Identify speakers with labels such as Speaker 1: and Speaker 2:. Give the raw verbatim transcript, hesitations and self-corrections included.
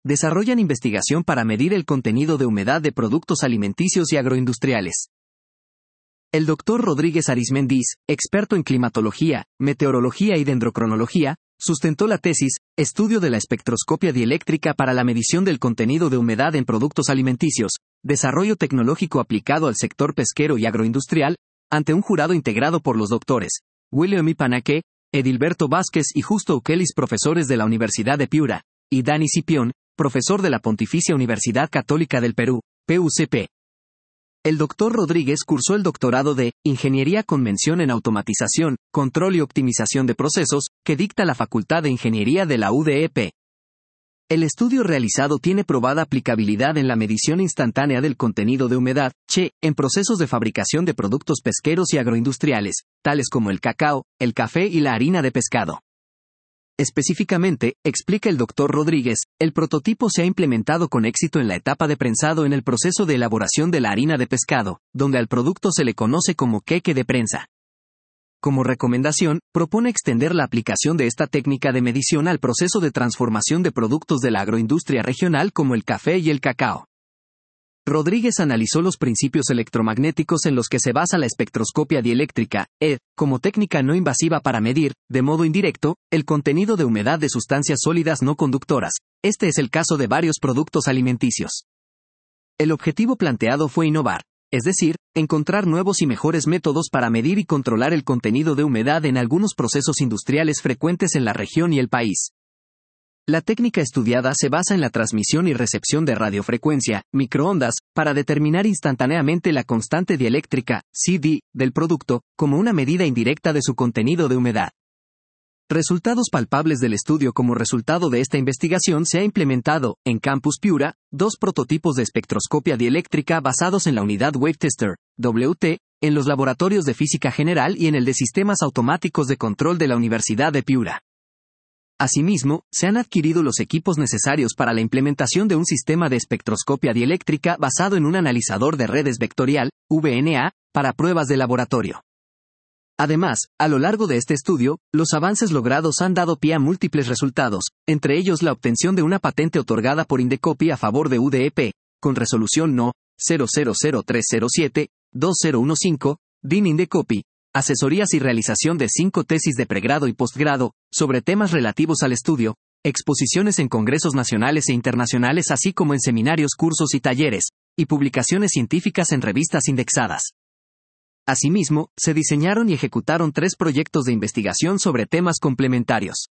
Speaker 1: desarrollan investigación para medir el contenido de humedad de productos alimenticios y agroindustriales. El doctor Rodríguez Arizmendiz, experto en climatología, meteorología y dendrocronología, sustentó la tesis, Estudio de la espectroscopia dieléctrica para la medición del contenido de humedad en productos alimenticios, desarrollo tecnológico aplicado al sector pesquero y agroindustrial, ante un jurado integrado por los doctores William Ipanaque, Edilberto Vázquez y Justo Ukelis, profesores de la Universidad de Piura, y Dani Cipión, profesor de la Pontificia Universidad Católica del Perú, P U C P. El doctor Rodríguez cursó el doctorado de Ingeniería con mención en Automatización, Control y Optimización de Procesos, que dicta la Facultad de Ingeniería de la U D E P. El estudio realizado tiene probada aplicabilidad en la medición instantánea del contenido de humedad, Che, en procesos de fabricación de productos pesqueros y agroindustriales, tales como el cacao, el café y la harina de pescado. Específicamente, explica el doctor Rodríguez, el prototipo se ha implementado con éxito en la etapa de prensado en el proceso de elaboración de la harina de pescado, donde al producto se le conoce como queque de prensa. Como recomendación, propone extender la aplicación de esta técnica de medición al proceso de transformación de productos de la agroindustria regional como el café y el cacao. Rodríguez analizó los principios electromagnéticos en los que se basa la espectroscopia dieléctrica, E D, como técnica no invasiva para medir, de modo indirecto, el contenido de humedad de sustancias sólidas no conductoras. Este es el caso de varios productos alimenticios. El objetivo planteado fue innovar, es decir, encontrar nuevos y mejores métodos para medir y controlar el contenido de humedad en algunos procesos industriales frecuentes en la región y el país. La técnica estudiada se basa en la transmisión y recepción de radiofrecuencia, microondas, para determinar instantáneamente la constante dieléctrica, C D, del producto, como una medida indirecta de su contenido de humedad. Resultados palpables del estudio. Como resultado de esta investigación se ha implementado, en Campus Piura, dos prototipos de espectroscopia dieléctrica basados en la unidad Wave Tester, W T, en los laboratorios de Física General y en el de Sistemas Automáticos de Control de la Universidad de Piura. Asimismo, se han adquirido los equipos necesarios para la implementación de un sistema de espectroscopia dieléctrica basado en un analizador de redes vectorial, V N A, para pruebas de laboratorio. Además, a lo largo de este estudio, los avances logrados han dado pie a múltiples resultados, entre ellos la obtención de una patente otorgada por Indecopy a favor de U D E P, con resolución No. cero cero cero tres cero siete dos cero uno cinco, D I N Indecopy, asesorías y realización de cinco tesis de pregrado y postgrado, sobre temas relativos al estudio, exposiciones en congresos nacionales e internacionales así como en seminarios, cursos y talleres, y publicaciones científicas en revistas indexadas. Asimismo, se diseñaron y ejecutaron tres proyectos de investigación sobre temas complementarios.